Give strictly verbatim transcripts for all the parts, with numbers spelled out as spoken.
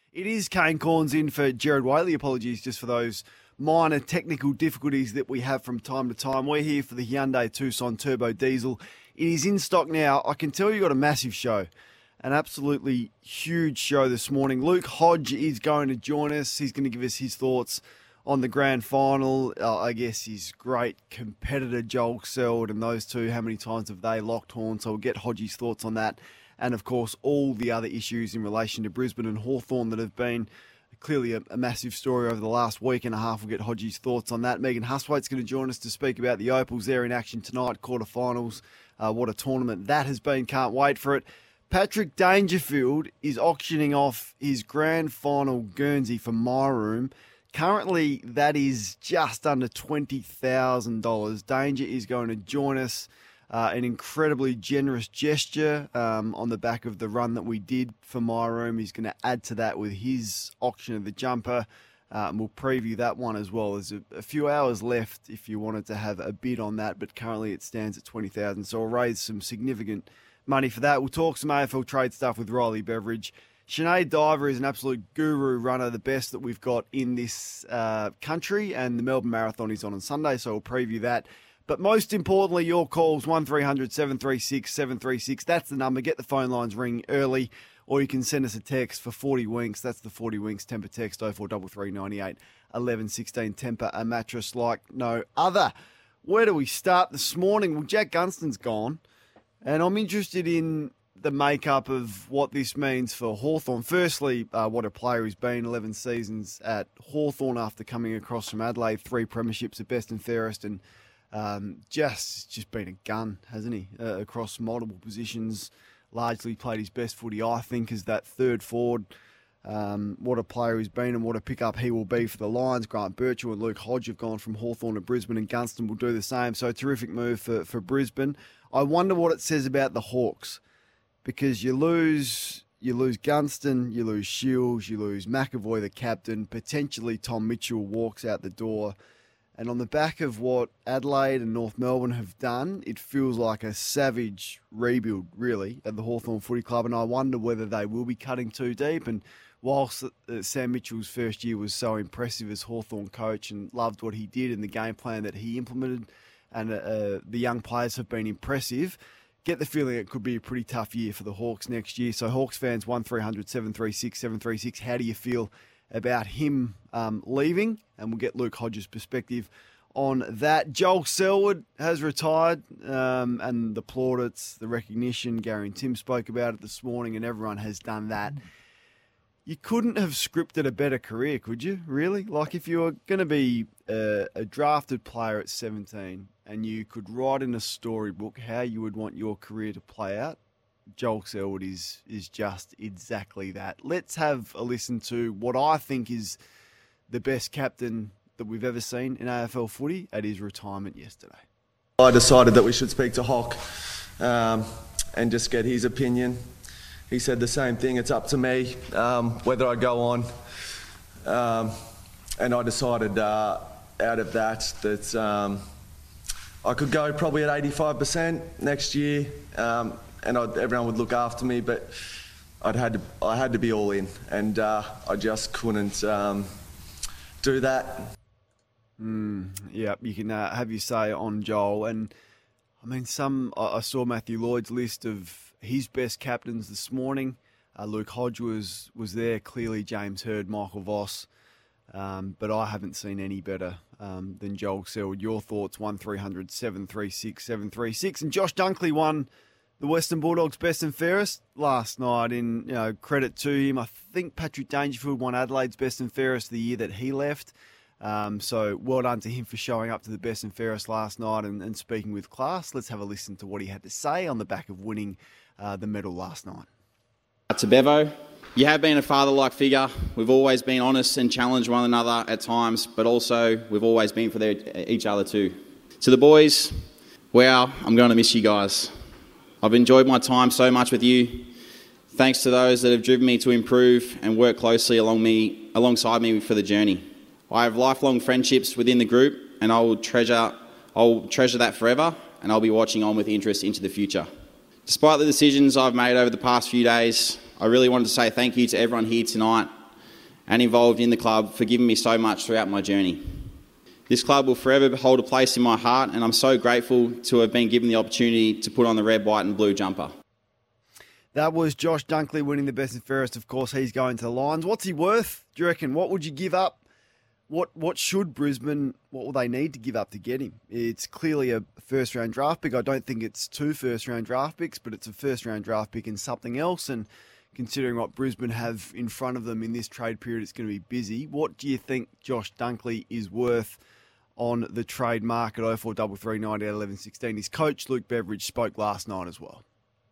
It is Kane Corns in for Gerard Whaley. Apologies just for those minor technical difficulties that we have from time to time. We're here for the Hyundai Tucson Turbo Diesel. It is in stock now. I can tell you got a massive show, an absolutely huge show this morning. Luke Hodge is going to join us. He's going to give us his thoughts on the grand final. Uh, I guess his great competitor Joel Selwood and those two, how many times have they locked horns? So we'll get Hodge's thoughts on that. And, of course, all the other issues in relation to Brisbane and Hawthorn that have been clearly a, a massive story over the last week and a half. We'll get Hodge's thoughts on that. Megan Hustwaite's going to join us to speak about the Opals. They're in action tonight, quarterfinals. Uh, what a tournament that has been. Can't wait for it. Patrick Dangerfield is auctioning off his grand final Guernsey for My Room. Currently, that is just under twenty thousand dollars. Danger is going to join us. Uh, an incredibly generous gesture um, on the back of the run that we did for My Room. He's going to add to that with his auction of the jumper. Uh, and we'll preview that one as well. There's a, a few hours left if you wanted to have a bid on that, but currently it stands at twenty thousand dollars. So we'll raise some significant money for that. We'll talk some A F L trade stuff with Riley Beveridge. Sinead Diver is an absolute guru runner, the best that we've got in this uh, country, and the Melbourne Marathon is on on Sunday, so we'll preview that. But most importantly, your calls, one three hundred seven three six seven three six. That's the number. Get the phone lines ringing early, or you can send us a text for forty winks. That's the forty winks Temper text, oh four three three nine eight one one one six. Temper, a mattress like no other. Where do we start this morning? Well, Jack Gunston's gone, and I'm interested in the makeup of what this means for Hawthorn. Firstly, uh, what a player he's been, eleven seasons at Hawthorn after coming across from Adelaide, three premierships at best and fairest, and Um, just just been a gun, hasn't he, uh, across multiple positions. Largely played his best footy, I think, as that third forward. Um, what a player he's been and what a pickup he will be for the Lions. Grant Birchall and Luke Hodge have gone from Hawthorn to Brisbane, and Gunston will do the same. So, terrific move for, for Brisbane. I wonder what it says about the Hawks, because you lose you lose Gunston, you lose Shields, you lose McAvoy, the captain. Potentially Tom Mitchell walks out the door. And on the back of what Adelaide and North Melbourne have done, it feels like a savage rebuild, really, at the Hawthorn Footy Club. And I wonder whether they will be cutting too deep. And whilst uh, Sam Mitchell's first year was so impressive as Hawthorn coach and loved what he did and the game plan that he implemented, and uh, the young players have been impressive, get the feeling it could be a pretty tough year for the Hawks next year. So Hawks fans, one three hundred seven three six seven three six, how do you feel about him um, leaving? And we'll get Luke Hodge's perspective on that. Joel Selwood has retired, um, and the plaudits, the recognition, Gary and Tim spoke about it this morning, and everyone has done that. You couldn't have scripted a better career, could you, really? Like, if you were going to be a, a drafted player at seventeen and you could write in a storybook how you would want your career to play out, Joel Selwood is is just exactly that. Let's have a listen to what I think is the best captain that we've ever seen in A F L footy at his retirement yesterday. I decided that we should speak to Hock um, and just get his opinion. He said the same thing. It's up to me um, whether I go on. Um, and I decided uh, out of that that um, I could go probably at eighty-five percent next year. Um, and I'd, everyone would look after me, but I'd had to, I had to be all in, and uh, I just couldn't um, do that. Mm, yeah, you can uh, have your say on Joel. And I mean, some I, I saw Matthew Lloyd's list of his best captains this morning. Uh, Luke Hodge was, was there, clearly James Hird, Michael Voss. Um, but I haven't seen any better um, than Joel Selwood. Your thoughts, one three hundred seven three six seven three six. And Josh Dunkley won the Western Bulldogs best and fairest last night. In you know, credit to him, I think Patrick Dangerfield won Adelaide's best and fairest the year that he left. Um, so well done to him for showing up to the best and fairest last night and, and speaking with class. Let's have a listen to what he had to say on the back of winning uh, the medal last night. To Bevo, you have been a father-like figure. We've always been honest and challenged one another at times, but also we've always been for their, each other too. To the boys, wow, I'm going to miss you guys. I've enjoyed my time so much with you. Thanks to those that have driven me to improve and work closely along me, alongside me for the journey. I have lifelong friendships within the group, and I will treasure, I'll treasure that forever, and I'll be watching on with interest into the future. Despite the decisions I've made over the past few days, I really wanted to say thank you to everyone here tonight and involved in the club for giving me so much throughout my journey. This club will forever hold a place in my heart, and I'm so grateful to have been given the opportunity to put on the red, white and blue jumper. That was Josh Dunkley winning the best and fairest. Of course, he's going to the Lions. What's he worth, do you reckon? What would you give up? What what should Brisbane, what will they need to give up to get him? It's clearly a first-round draft pick. I don't think it's two first-round draft picks, but it's a first-round draft pick and something else. And considering what Brisbane have in front of them in this trade period, it's going to be busy. What do you think Josh Dunkley is worth on the trade market? oh four three three nine eight one one one six. His coach, Luke Beveridge, spoke last night as well.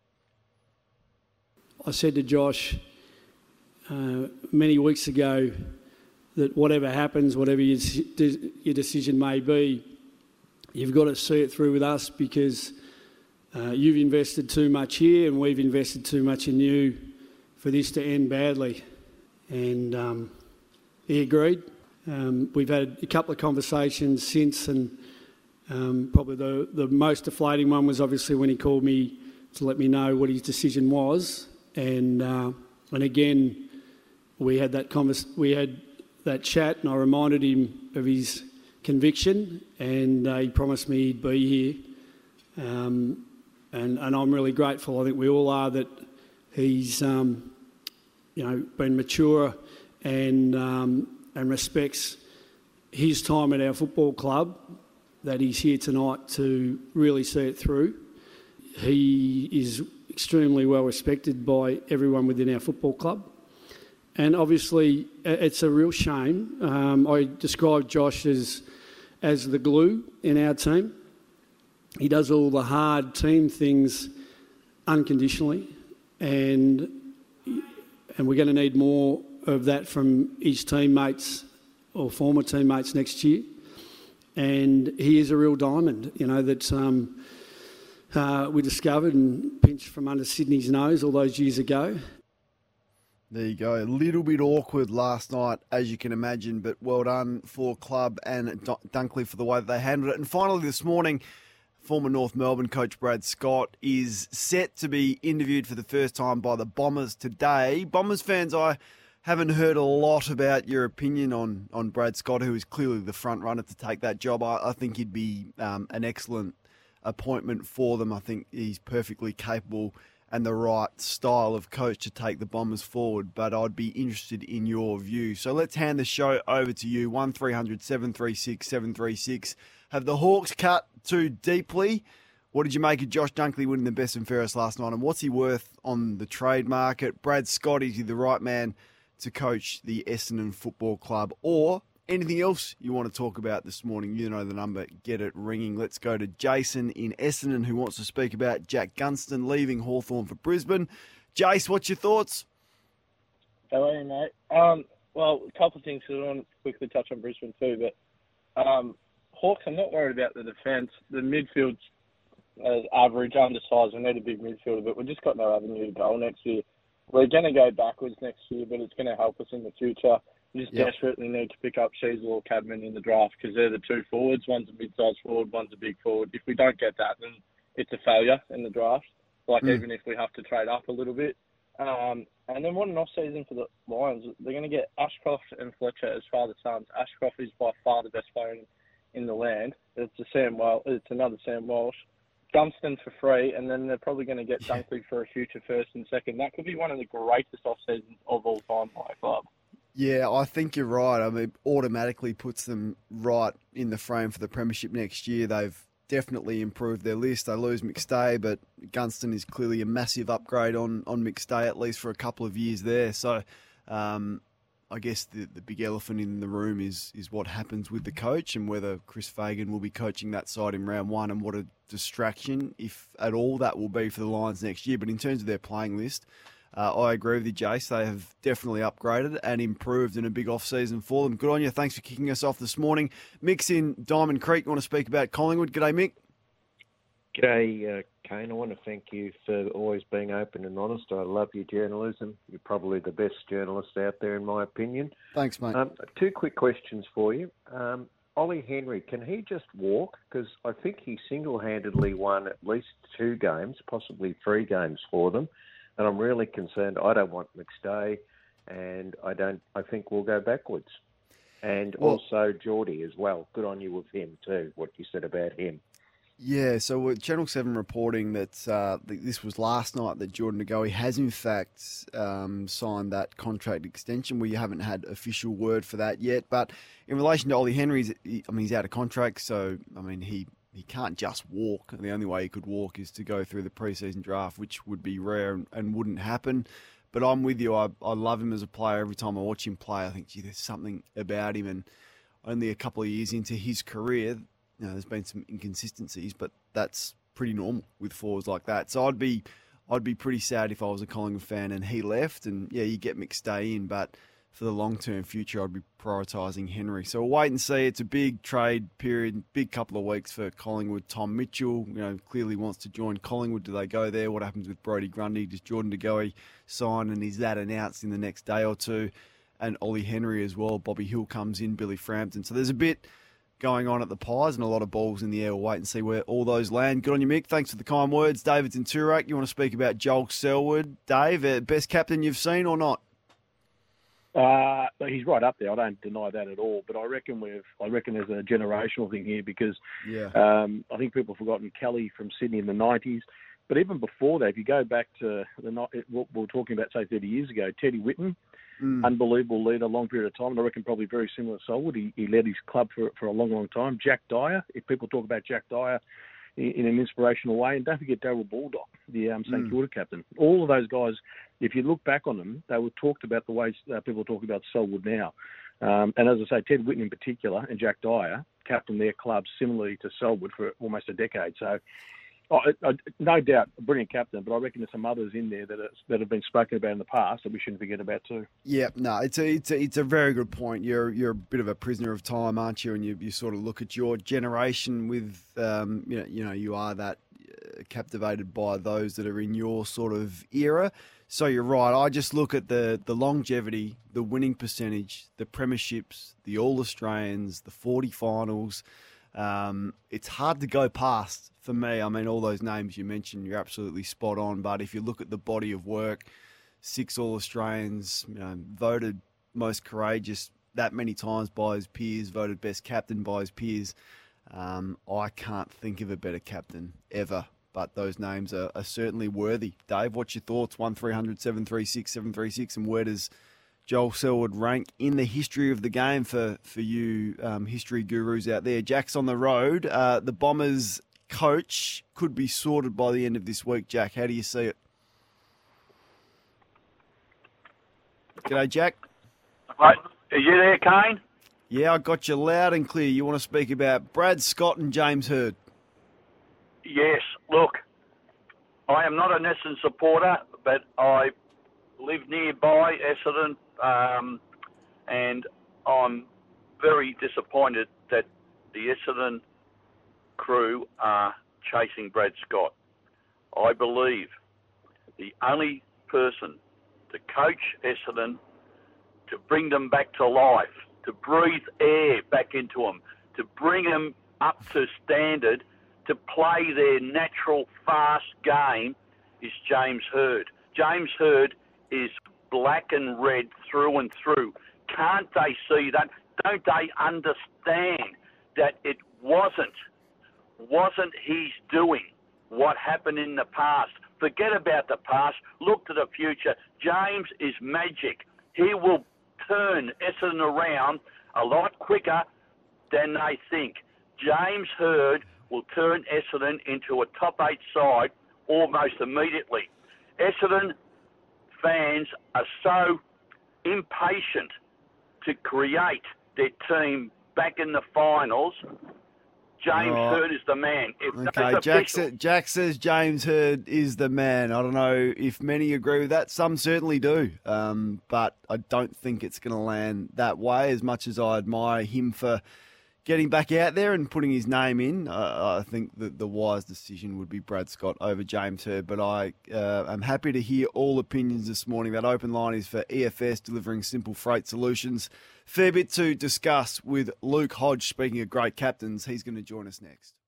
I said to Josh uh, many weeks ago that whatever happens, whatever your, your decision may be, you've got to see it through with us because uh, you've invested too much here and we've invested too much in you for this to end badly. And um, he agreed. Um, we've had a couple of conversations since, and um, probably the, the most deflating one was obviously when he called me to let me know what his decision was. And uh, and again, we had that convers- we had that chat, and I reminded him of his conviction, and uh, he promised me he'd be here. Um, and and I'm really grateful. I think we all are that he's um, you know been mature and um, and respects his time at our football club. That he's here tonight to really see it through. He is extremely well respected by everyone within our football club. And obviously, it's a real shame. Um, I describe Josh as, as the glue in our team. He does all the hard team things unconditionally, and, and we're going to need more of that from his teammates or former teammates next year. And he is a real diamond, you know, that um, uh, we discovered and pinched from under Sydney's nose all those years ago. There you go. A little bit awkward last night, as you can imagine, but well done for club and Dunkley for the way that they handled it. And finally this morning, former North Melbourne coach Brad Scott is set to be interviewed for the first time by the Bombers today. Bombers fans, I haven't heard a lot about your opinion on, on Brad Scott, who is clearly the front runner to take that job. I, I think he'd be um, an excellent appointment for them. I think he's perfectly capable and the right style of coach to take the Bombers forward, but I'd be interested in your view. So let's hand the show over to you, one three hundred seven three six seven three six. Have the Hawks cut too deeply? What did you make of Josh Dunkley winning the best and fairest last night, and what's he worth on the trade market? Brad Scott, is he the right man to coach the Essendon Football Club? Or anything else you want to talk about this morning? You know the number, get it ringing. Let's go to Jason in Essendon, who wants to speak about Jack Gunston leaving Hawthorn for Brisbane. Jace, what's your thoughts? How are you, mate? Um, well, a couple of things. I want to quickly touch on Brisbane too, but um, Hawks, I'm not worried about the defence. The midfield's uh, average, undersized. We need a big midfielder, but we've just got no avenue to goal next year. We're going to go backwards next year, but it's going to help us in the future. We just yep. desperately need to pick up Sheasel or Cadman in the draft because they're the two forwards. One's a mid-sized forward, one's a big forward. If we don't get that, then it's a failure in the draft, like mm. even if we have to trade up a little bit. Um, and then what an off-season for the Lions. They're going to get Ashcroft and Fletcher as father-sons. Ashcroft is by far the best player in, in the land. It's a Sam Wel- It's another Sam Walsh. Gunston for free, and then they're probably going to get yeah. Dunkley for a future first and second. That could be one of the greatest off-seasons of all time by a club. Yeah, I think you're right. I mean, automatically puts them right in the frame for the premiership next year. They've definitely improved their list. They lose McStay, but Gunston is clearly a massive upgrade on, on McStay, at least for a couple of years there. So um, I guess the, the big elephant in the room is is what happens with the coach and whether Chris Fagan will be coaching that side in round one and what a distraction, if at all, that will be for the Lions next year. But in terms of their playing list, Uh, I agree with you, Jace. They have definitely upgraded and improved in a big off-season for them. Good on you. Thanks for kicking us off this morning. Mick's in Diamond Creek. You want to speak about Collingwood? G'day, Mick. G'day, uh, Kane. I want to thank you for always being open and honest. I love your journalism. You're probably the best journalist out there, in my opinion. Thanks, mate. Um, two quick questions for you. Um, Ollie Henry, can he just walk? Because I think he single-handedly won at least two games, possibly three games for them. And I'm really concerned. I don't want McStay, and I don't. I think we'll go backwards. And Well, also Geordie as well. Good on you with him too. What you said about him. Yeah, so with Channel seven reporting that uh, th- this was last night that Jordan De Goey has in fact um, signed that contract extension. We haven't had official word for that yet. But in relation to Ollie Henry, he's- he, I mean, he's out of contract, so, I mean, he, he can't just walk. The only way he could walk is to go through the preseason draft, which would be rare and, and wouldn't happen. But I'm with you. I, I love him as a player. Every time I watch him play, I think, gee, there's something about him. And only a couple of years into his career, you know, there's been some inconsistencies, but that's pretty normal with forwards like that. So I'd be, I'd be pretty sad if I was a Collingwood fan and he left. And yeah, you get McStay in, but for the long-term future, I'd be prioritising Henry. So we'll wait and see. It's a big trade period, big couple of weeks for Collingwood. Tom Mitchell, you know, clearly wants to join Collingwood. Do they go there? What happens with Brodie Grundy? Does Jordan De Goey sign? And is that announced in the next day or two? And Ollie Henry as well. Bobby Hill comes in, Billy Frampton. So there's a bit going on at the Pies and a lot of balls in the air. We'll wait and see where all those land. Good on you, Mick. Thanks for the kind words. David's in Toorak. You want to speak about Joel Selwood. Dave, uh, best captain you've seen or not? Uh, he's right up there. I don't deny that at all. But I reckon we've. I reckon there's a generational thing here because Yeah. um, I think people have forgotten Kelly from Sydney in the nineties. But even before that, if you go back to the what we were talking about, say thirty years ago, Teddy Whitten, Mm. unbelievable leader, long period of time. And I reckon probably very similar to Selwood. He, he led his club for for a long, long time. Jack Dyer. If people talk about Jack Dyer in, in an inspirational way, and don't forget Daryl Baldock, the um, St Mm. Kilda captain. All of those guys, if you look back on them, they were talked about the ways uh, people talk about Selwood now. Um, and as I say, Ted Whitten in particular and Jack Dyer captained their clubs similarly to Selwood for almost a decade. So, oh, I, I, no doubt, a brilliant captain, but I reckon there's some others in there that, are, that have been spoken about in the past that we shouldn't forget about too. Yeah, no, it's a it's a it's a very good point. You're you're a bit of a prisoner of time, aren't you? And you, you sort of look at your generation with um you know you know you are that uh, captivated by those that are in your sort of era. So you're right. I just look at the the longevity, the winning percentage, the premierships, the All Australians, the forty finals. Um, it's hard to go past for me. I mean, all those names you mentioned, you're absolutely spot on. But if you look at the body of work, six All-Australians, you know, voted most courageous that many times by his peers, voted best captain by his peers. Um, I can't think of a better captain ever. But those names are, are certainly worthy. Dave, what's your thoughts? one three hundred seven three six seven three six, and where does Joel Selwood rank in the history of the game for, for you um, history gurus out there? Jack's on the road. Uh, the Bombers coach could be sorted by the end of this week. Jack, how do you see it? G'day, Jack. Right. Are you there, Kane? Yeah, I got you loud and clear. You want to speak about Brad Scott and James Hird? Yes. Look, I am not an Essendon supporter, but I live nearby Essendon, um, and I'm very disappointed that the Essendon crew are chasing Brad Scott. I believe the only person to coach Essendon, to bring them back to life, to breathe air back into them, to bring them up to standard, to play their natural fast game is James Hird. James Hird is black and red through and through. Can't they see that? Don't they understand that it wasn't, wasn't his doing what happened in the past? Forget about the past. Look to the future. James is magic. He will turn Essendon around a lot quicker than they think. James Hird will turn Essendon into a top eight side almost immediately. Essendon fans are so impatient to create their team back in the finals. James Oh. Hird is the man. If Okay, those Jack, officials- sa- Jack says James Hird is the man. I don't know if many agree with that. Some certainly do. Um, but I don't think it's going to land that way, as much as I admire him for getting back out there and putting his name in. Uh, I think that the wise decision would be Brad Scott over James Hird. But I uh, am happy to hear all opinions this morning. That open line is for E F S, delivering simple freight solutions. Fair bit to discuss with Luke Hodge. Speaking of great captains, he's going to join us next.